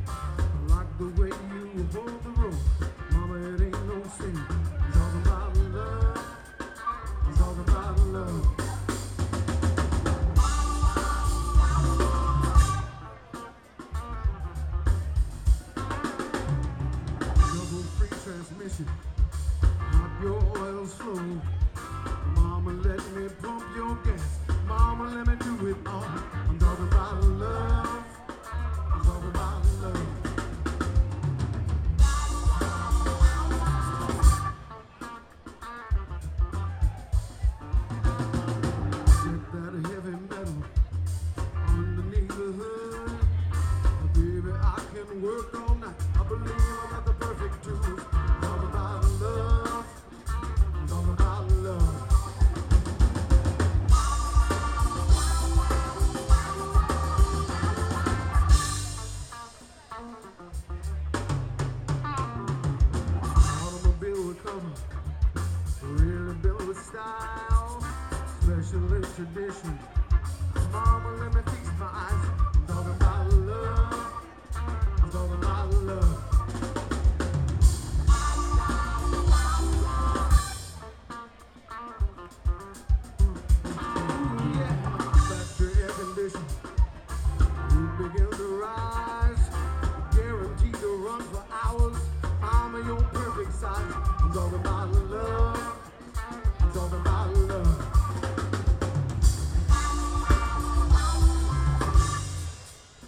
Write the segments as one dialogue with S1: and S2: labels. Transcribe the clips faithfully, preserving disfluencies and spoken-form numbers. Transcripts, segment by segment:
S1: I like the way you hold the rope. Mama, it ain't no sin. It's all about love. It's all about love. Double free transmission. Not your oil slow. Mama, let me pump your gas. Mama, let me do it all. I'm talking about love. I'm talking about love. Get that heavy metal underneath the hood. Baby, I can work all night. I believe I got the perfect tools. I'm talking about love. I'm talking about love. Automobile with cover, really built with style, special in tradition. Mama, let me feast my eyes. I'm talking about love. I'm talking about love. Ooh, yeah. Factory air condition. You begin to rise. Guaranteed to run for hours. Mama, your perfect size. I'm talking about love. I'm talking about love.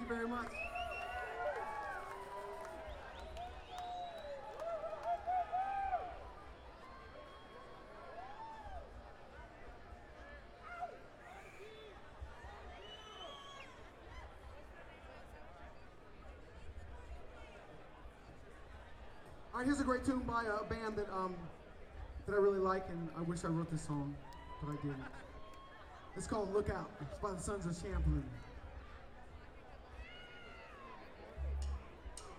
S1: you very much. All right, here's a great tune by a band that um, that I really like, and I wish I wrote this song, but I didn't. It's called Look Out. It's by the Sons of Champlin.